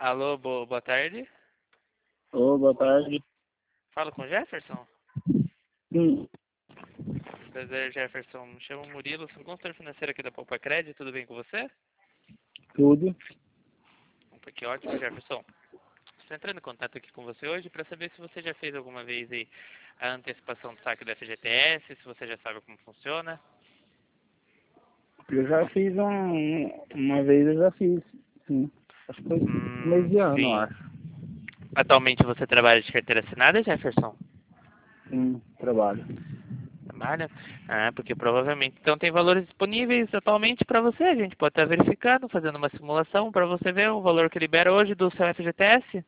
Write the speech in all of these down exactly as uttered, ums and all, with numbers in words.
Alô, bo- boa tarde. Ô, boa tarde. Fala com o Jefferson. Sim, Prazer, Jefferson. Me chamo Murilo, sou consultor financeiro aqui da Poupa Crédito. Tudo bem com você? tudo. Opa, que ótimo, Jefferson. Estou entrando em contato aqui com você hoje para saber se você já fez alguma vez aí a antecipação do saque do F G T S, se você já sabe como funciona. Eu já fiz um, uma vez, eu já fiz, sim. Acho que foi mês Hum, de ano, eu sim. acho. Atualmente você trabalha de carteira assinada, Jefferson? Sim, trabalho. Trabalha? Ah, porque provavelmente então tem valores disponíveis atualmente para você. A gente pode estar verificando, fazendo uma simulação para você ver o valor que libera hoje do seu F G T S.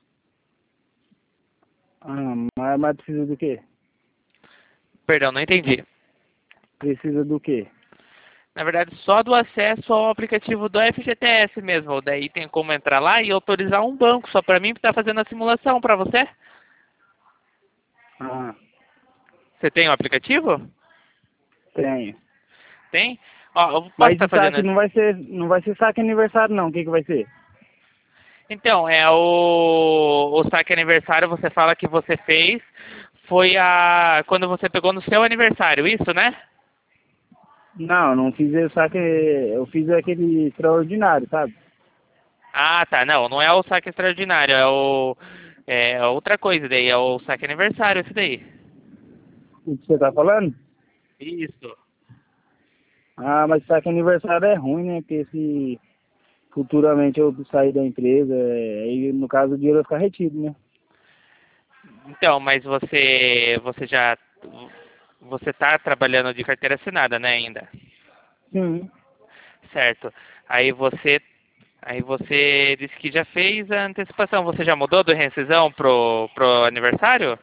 Ah, mas, mas precisa do quê? Perdão, não entendi. Precisa do quê? Na verdade, só do acesso ao aplicativo do F G T S mesmo. Daí tem como entrar lá e autorizar um banco só para mim que está fazendo a simulação para você. Ah, Você tem o aplicativo? tenho. Tem? Ó, eu posso Mas estar esse fazendo. saque não vai ser, não vai ser saque aniversário não, o que que vai ser? Então, é o, o saque aniversário, você fala que você fez, foi a quando você pegou no seu aniversário, isso, né? Não, não fiz o saque, eu fiz aquele extraordinário, sabe? Ah, tá, não, não é o saque extraordinário, é o é outra coisa daí, é o saque aniversário, esse daí. O que você tá falando? Isso. Ah, mas saque aniversário é ruim, né? Porque se futuramente eu sair da empresa, é, aí no caso o dinheiro vai ficar retido, né? Então, mas você você já você está trabalhando de carteira assinada, né, ainda? Sim. Certo. Aí você aí você disse que já fez a antecipação. Você já mudou do rescisão pro pro aniversário?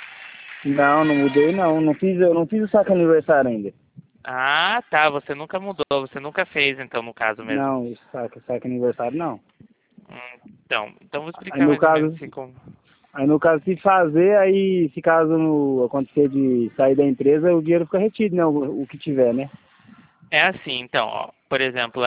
Não, não mudei não. Não fiz, eu não fiz o saque aniversário ainda. Ah, tá. Você nunca mudou. Você nunca fez, então, no caso mesmo. Não, o saque, saque aniversário não. Hum, Então, então vou Aí explicar no mais ou menos caso, assim como. aí no caso se fazer, aí se caso no, acontecer de sair da empresa, o dinheiro fica retido, né? O, o que tiver, né? É assim, então, ó, por exemplo,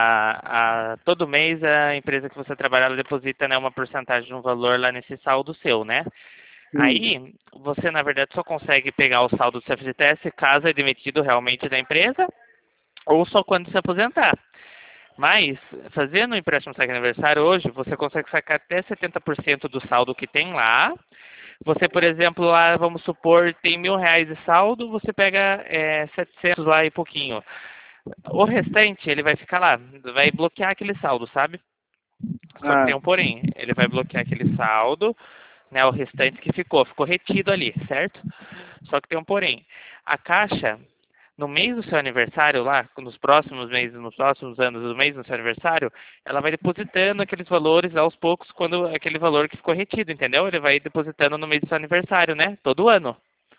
a, a, todo mês a empresa que você trabalha ela deposita, né, uma porcentagem de um valor lá nesse saldo seu, né? Sim. Aí, você, na verdade, só consegue pegar o saldo do seu F G T S caso é demitido realmente da empresa ou só quando se aposentar. Mas, fazendo o empréstimo saque aniversário hoje, você consegue sacar até setenta por cento do saldo que tem lá. Você, por exemplo, lá, vamos supor, tem mil reais de saldo, você pega é, setecentos lá e pouquinho. O restante, ele vai ficar lá, vai bloquear aquele saldo, sabe? Só que Ah, tem um porém, ele vai bloquear aquele saldo, né, o restante que ficou, ficou retido ali, certo? Só que tem um porém. A Caixa, no mês do seu aniversário lá, nos próximos meses, nos próximos anos do mês do seu aniversário, ela vai depositando aqueles valores aos poucos quando aquele valor que ficou retido, entendeu? Ele vai depositando no mês do seu aniversário, né? Todo ano.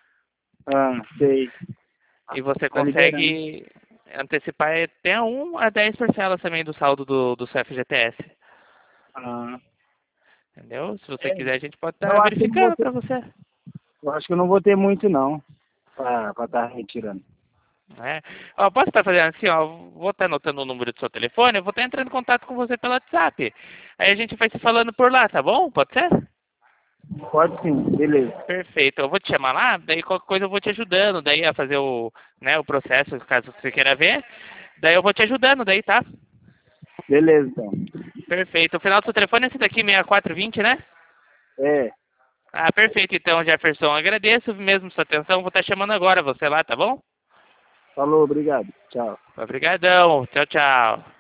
ah, sei. E você Tá liberando. consegue antecipar até um a dez parcelas também do saldo do, do seu F G T S. Ah, Entendeu? Se você é. quiser, a gente pode estar Eu acho que eu não vou verificando ter, para você. eu acho que eu não vou ter muito não, pra estar tá retirando. Né? Ó, posso estar fazendo assim, ó, vou estar anotando o número do seu telefone, eu vou estar entrando em contato com você pelo WhatsApp. Aí a gente vai se falando por lá, tá bom? Pode ser? Pode sim, beleza. Perfeito. Eu vou te chamar lá, daí qualquer coisa eu vou te ajudando, daí a fazer o, né, o processo, caso você queira ver. Daí eu vou te ajudando, daí, tá? Beleza, então. Perfeito. O final do seu telefone é esse daqui, seis quatro dois zero, né? É, Ah, perfeito então, Jefferson. Agradeço mesmo sua atenção. Vou estar chamando agora você lá, tá bom? falou, obrigado. Tchau. Obrigadão. Tchau, tchau.